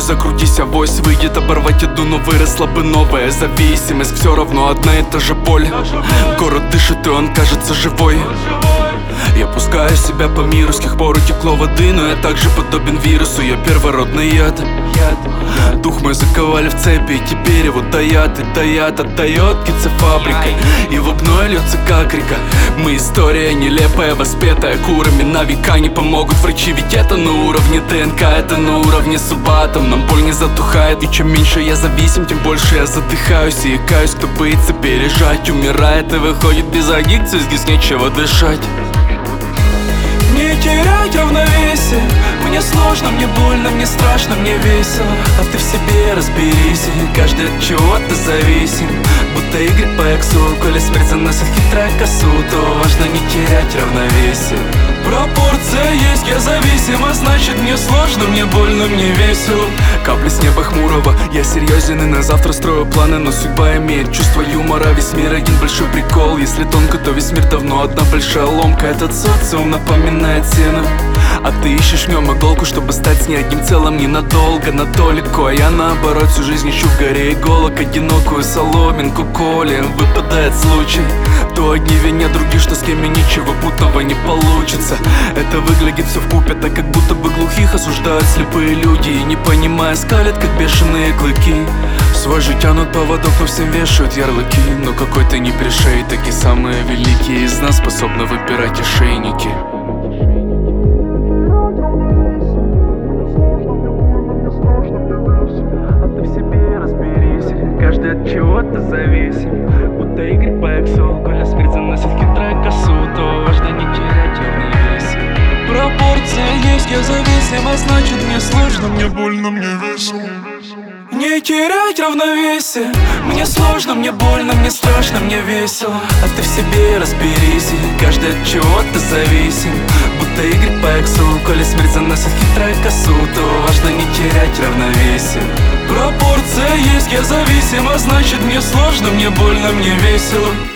закрутись, авось выйдет оборвать иду, но выросла бы новая зависимость. Все равно одна и та же боль. Город дышит, и он кажется живой. Я пускаю себя по миру, с тех пор утекло воды, но я также подобен вирусу, я первородный яд. Дух мой заковали в цепи, и теперь его таят и таят, отдает птицефабрикой. Его гной льется как река. Мы история нелепая, воспетая курами. На века не помогут врачи, ведь это на уровне ДНК, это на уровне субатом. Нам боль не затухает, и чем меньше я зависим, тем больше я задыхаюсь и икаюсь. Кто боится пережать, умирает и выходит без аддикции, здесь нечего дышать. Не терять равновесие. Мне сложно, мне больно, мне страшно, мне весело. А ты в себе разберись, каждый от чего-то зависим. Будто игры по эксу, коли смерть заносит хитрая косу, то важно не терять равновесие. Пропорция есть, я зависим, а значит мне сложно, мне больно, мне весело. Капли с неба хмурого, я серьезен и на завтра строю планы, но судьба имеет чувство юмора. Весь мир один большой прикол, если тонко, то весь мир давно одна большая ломка. Этот социум напоминает сено, а ты ищешь в нем иголку, чтобы стать с ней одним целым ненадолго, на толику. А я наоборот всю жизнь ищу в горе иголок одинокую соломинку, коли выпадает случай. То одни винят других, что с кем ничего путного не получится. Это выглядит все вкупе, так как будто бы глухих осуждают слепые люди, и не понимая скалят, как бешеные клыки. Свой же тянут поводок, но всем вешают ярлыки. Но какой-то не пришей, такие самые великие из нас способны выпирать ошейники. Каждый от чего-то зависим. Будто игры по эксу, коли смерть заносит хитрая косу, то важно не терять равновесие. Пропорция есть, я зависим, а значит мне сложно, мне больно, мне весело. Не терять равновесие. Мне сложно, мне больно, мне страшно, мне весело. А ты в себе разберись, каждый от чего-то зависим. Будто игры по эксу, коли смерть заносит хитрая косу, то важно не терять равновесие. Пропорция есть, я зависим, а значит мне сложно, мне больно, мне весело.